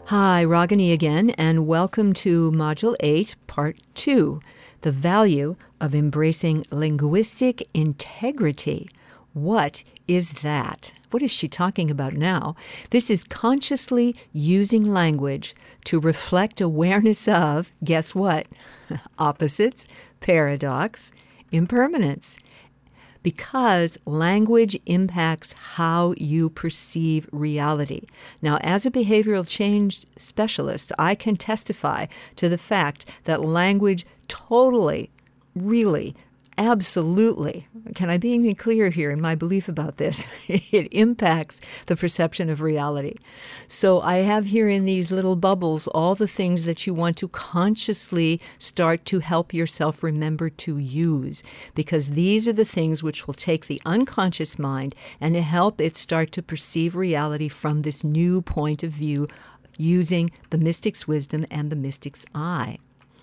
Hi, Ragini again, and welcome to Module 8, Part 2, The Value of Embracing Linguistic Integrity. What is that? What is she talking about now? This is consciously using language to reflect awareness of, guess what? Opposites, paradox, impermanence. Because language impacts how you perceive reality. Now, as a behavioral change specialist, I can testify to the fact that language totally, really, absolutely, can I be even clear here in my belief about this? It impacts the perception of reality. So I have here in these little bubbles all the things that you want to consciously start to help yourself remember to use, because these are the things which will take the unconscious mind and help it start to perceive reality from this new point of view using the mystic's wisdom and the mystic's eye.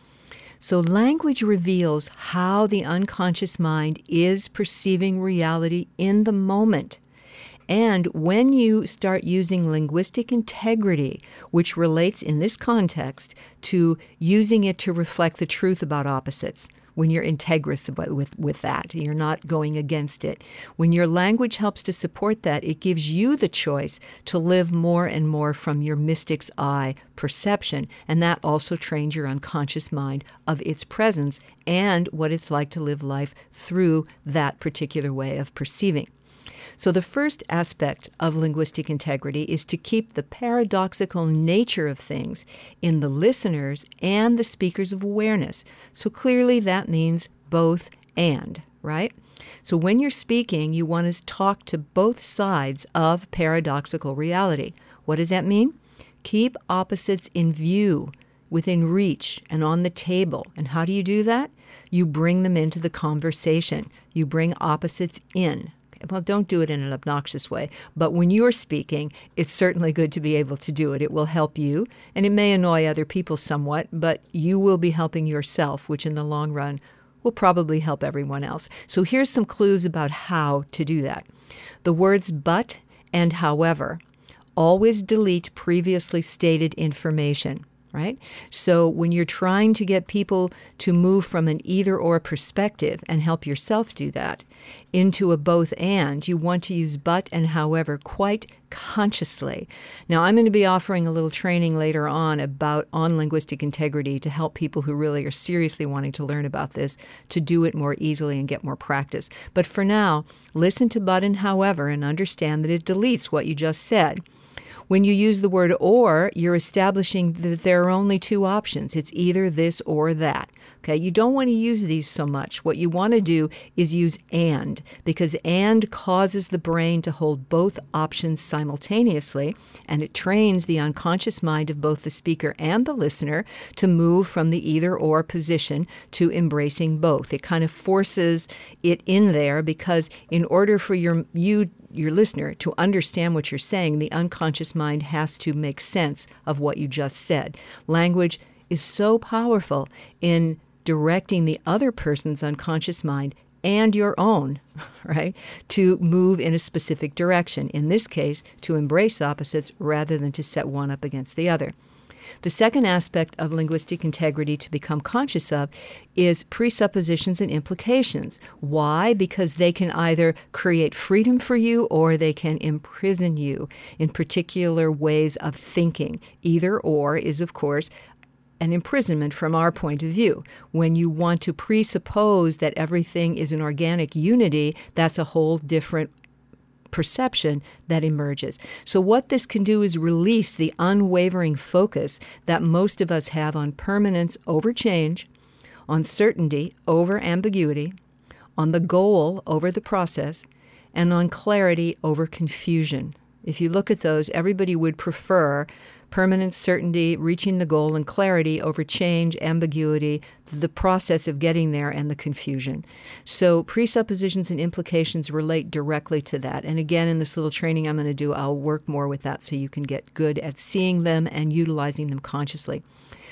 So language reveals how the unconscious mind is perceiving reality in the moment. And when you start using linguistic integrity, which relates in this context to using it to reflect the truth about opposites, when you're integrous with that, you're not going against it. When your language helps to support that, it gives you the choice to live more and more from your mystic's eye perception, and that also trains your unconscious mind of its presence and what it's like to live life through that particular way of perceiving. So the first aspect of linguistic integrity is to keep the paradoxical nature of things in the listeners and the speakers of awareness. So clearly that means both and, right? So when you're speaking, you want to talk to both sides of paradoxical reality. What does that mean? Keep opposites in view, within reach, and on the table. And how do you do that? You bring them into the conversation. You bring opposites in. Well, don't do it in an obnoxious way, but when you're speaking, it's certainly good to be able to do it. It will help you, and it may annoy other people somewhat, but you will be helping yourself, which in the long run will probably help everyone else. So here's some clues about how to do that. The words but and however always delete previously stated information. Right? So when you're trying to get people to move from an either-or perspective and help yourself do that into a both-and, you want to use but and however quite consciously. Now, I'm going to be offering a little training later on linguistic integrity to help people who really are seriously wanting to learn about this to do it more easily and get more practice. But for now, listen to but and however and understand that it deletes what you just said. When you use the word or, you're establishing that there are only two options. It's either this or that. Okay, you don't want to use these so much. What you want to do is use and, because and causes the brain to hold both options simultaneously, and it trains the unconscious mind of both the speaker and the listener to move from the either-or position to embracing both. It kind of forces it in there because in order for your listener to understand what you're saying, the unconscious mind has to make sense of what you just said. Language is so powerful in directing the other person's unconscious mind and your own, right, to move in a specific direction. In this case, to embrace opposites rather than to set one up against the other. The second aspect of linguistic integrity to become conscious of is presuppositions and implications. Why? Because they can either create freedom for you or they can imprison you in particular ways of thinking. Either or is, of course, an imprisonment from our point of view. When you want to presuppose that everything is an organic unity, that's a whole different perception that emerges. So what this can do is release the unwavering focus that most of us have on permanence over change, on certainty over ambiguity, on the goal over the process, and on clarity over confusion. If you look at those, everybody would prefer permanent certainty, reaching the goal, and clarity over change, ambiguity, the process of getting there, and the confusion. So presuppositions and implications relate directly to that. And again, in this little training I'm going to do, I'll work more with that so you can get good at seeing them and utilizing them consciously.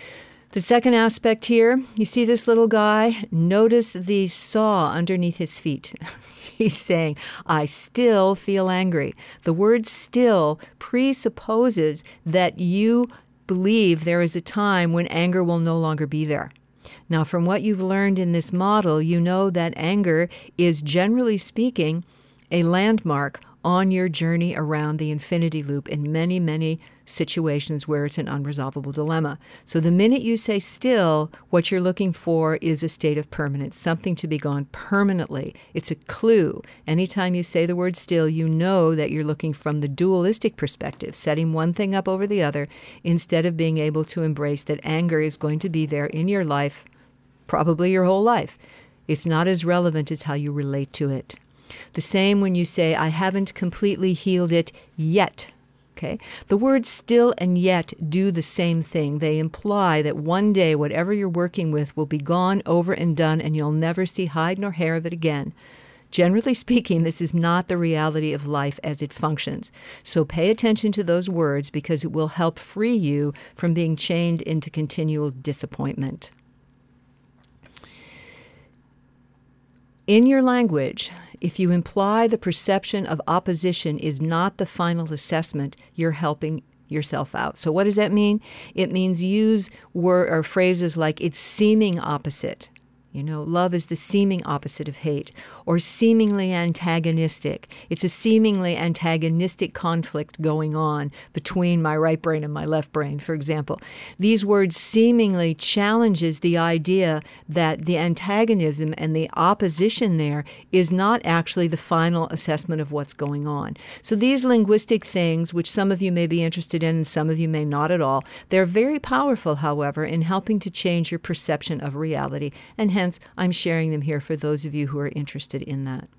The second aspect here, you see this little guy? Notice the saw underneath his feet. He's saying, I still feel angry. The word still presupposes that you believe there is a time when anger will no longer be there. Now, from what you've learned in this model, you know that anger is, generally speaking, a landmark on your journey around the infinity loop in many, many situations where it's an unresolvable dilemma. So the minute you say still, what you're looking for is a state of permanence, something to be gone permanently. It's a clue. Anytime you say the word still, you know that you're looking from the dualistic perspective, setting one thing up over the other, instead of being able to embrace that anger is going to be there in your life, probably your whole life. It's not as relevant as how you relate to it. The same when you say, I haven't completely healed it yet. Okay? The words still and yet do the same thing. They imply that one day whatever you're working with will be gone, over and done, and you'll never see hide nor hair of it again. Generally speaking, this is not the reality of life as it functions. So pay attention to those words because it will help free you from being chained into continual disappointment. In your language, if you imply the perception of opposition is not the final assessment, you're helping yourself out. So what does that mean? It means use phrases like it's seeming opposite. You know, love is the seeming opposite of hate, or seemingly antagonistic. It's a seemingly antagonistic conflict going on between my right brain and my left brain, for example. These words seemingly challenges the idea that the antagonism and the opposition there is not actually the final assessment of what's going on. So these linguistic things, which some of you may be interested in and some of you may not at all, they're very powerful, however, in helping to change your perception of reality, and hence I'm sharing them here for those of you who are interested in that.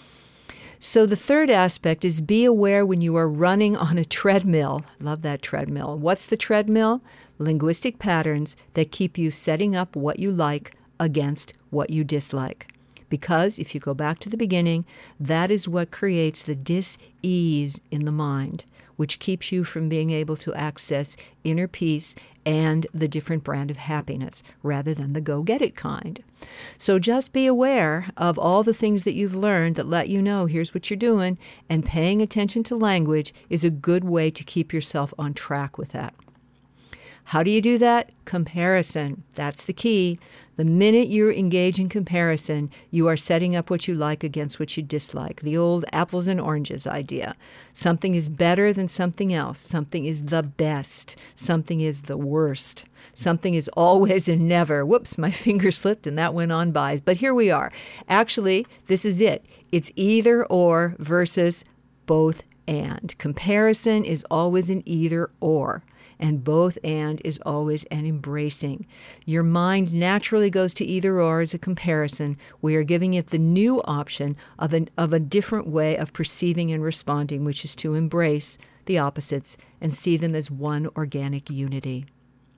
So the third aspect is be aware when you are running on a treadmill. Love that treadmill. What's the treadmill? Linguistic patterns that keep you setting up what you like against what you dislike. Because if you go back to the beginning, that is what creates the dis-ease in the mind, which keeps you from being able to access inner peace and the different brand of happiness, rather than the go-get-it kind. So just be aware of all the things that you've learned that let you know here's what you're doing, and paying attention to language is a good way to keep yourself on track with that. How do you do that? Comparison. That's the key. The minute you engage in comparison, you are setting up what you like against what you dislike. The old apples and oranges idea. Something is better than something else. Something is the best. Something is the worst. Something is always and never. Whoops, my finger slipped and that went on by. But here we are. Actually, this is it. It's either or versus both and. Comparison is always an either or. And both and is always an embracing. Your mind naturally goes to either or as a comparison. We are giving it the new option of a different way of perceiving and responding, which is to embrace the opposites and see them as one organic unity.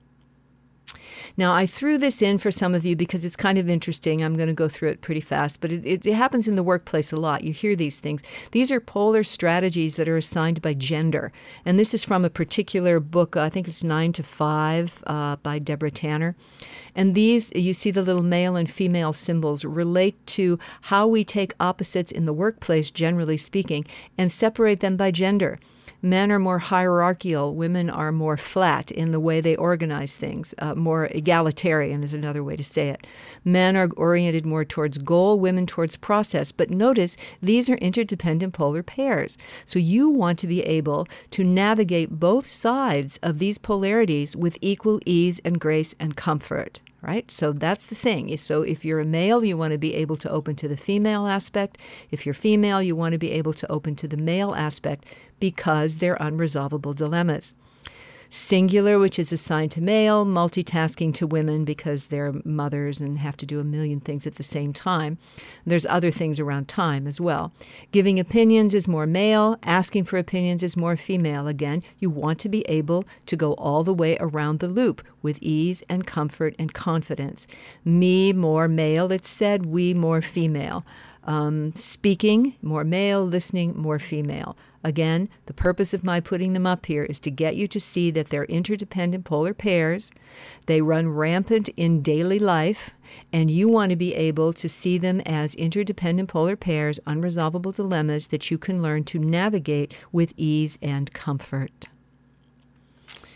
Now, I threw this in for some of you because it's kind of interesting. I'm going to go through it pretty fast, but it happens in the workplace a lot. You hear these things. These are polar strategies that are assigned by gender. And this is from a particular book, I think it's 9 to 5 by Deborah Tanner. And these, you see the little male and female symbols, relate to how we take opposites in the workplace, generally speaking, and separate them by gender. Men are more hierarchical. Women are more flat in the way they organize things. More egalitarian is another way to say it. Men are oriented more towards goal, women towards process. But notice, these are interdependent polar pairs. So you want to be able to navigate both sides of these polarities with equal ease and grace and comfort. Right? So that's the thing. So if you're a male, you want to be able to open to the female aspect. If you're female, you want to be able to open to the male aspect because they're unresolvable dilemmas. Singular, which is assigned to male, multitasking to women because they're mothers and have to do a million things at the same time. There's other things around time as well. Giving opinions is more male. Asking for opinions is more female. Again, you want to be able to go all the way around the loop with ease and comfort and confidence. Me, more male, it's said. We, more female. Speaking, more male. Listening, more female. Again, the purpose of my putting them up here is to get you to see that they're interdependent polar pairs. They run rampant in daily life, and you want to be able to see them as interdependent polar pairs, unresolvable dilemmas that you can learn to navigate with ease and comfort.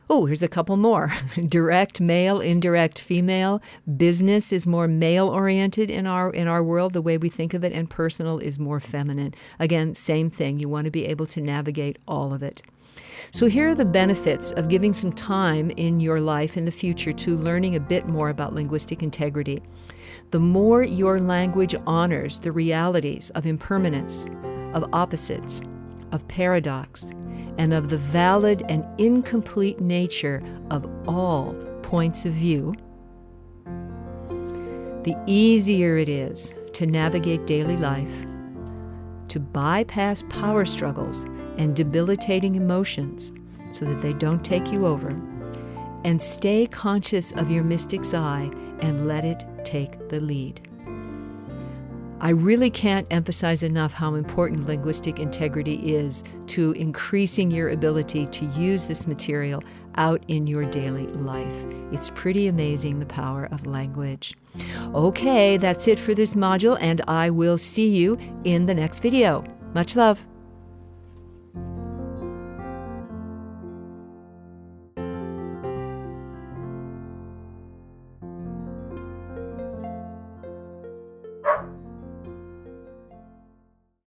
Oh, here's a couple more. Direct male, indirect female. Business is more male-oriented in our world, the way we think of it, and personal is more feminine. Again, same thing. You want to be able to navigate all of it. So here are the benefits of giving some time in your life in the future to learning a bit more about linguistic integrity. The more your language honors the realities of impermanence, of opposites, of paradox, and of the valid and incomplete nature of all points of view, the easier it is to navigate daily life, to bypass power struggles and debilitating emotions so that they don't take you over, and stay conscious of your mystic's eye and let it take the lead. I really can't emphasize enough how important linguistic integrity is to increasing your ability to use this material out in your daily life. It's pretty amazing, the power of language. Okay, that's it for this module, and I will see you in the next video. Much love.